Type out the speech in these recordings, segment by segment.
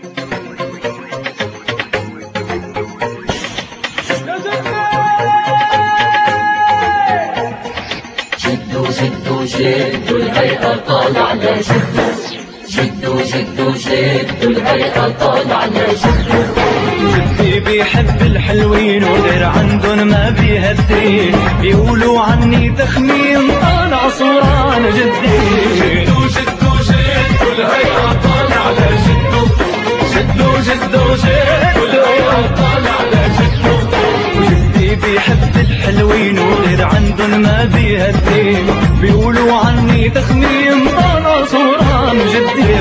شدوا شدوا شدوا الهيئة طالعنا شدوا شدوا شدوا شدوا الهيئة طالعنا شدوا. جدي بيحب الحلوين وغير عندن ما بيهدين، بيقولوا عني تخمين طالع صوران جدي. شدوا شدوا شدوا الهيئة طالعنا شدوا شدوا شدوا شدوا الهيئة طالعنا شدوا. جدي بيحب الحلوين وغير عندن ما بيهدين، بيقولوا عني تخمين طالع صوران جدي.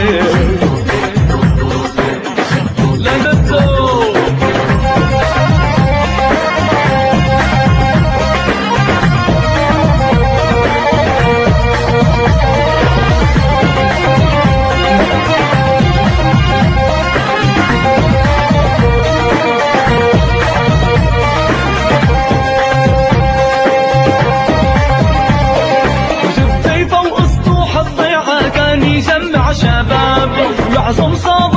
شباب يعصم صاب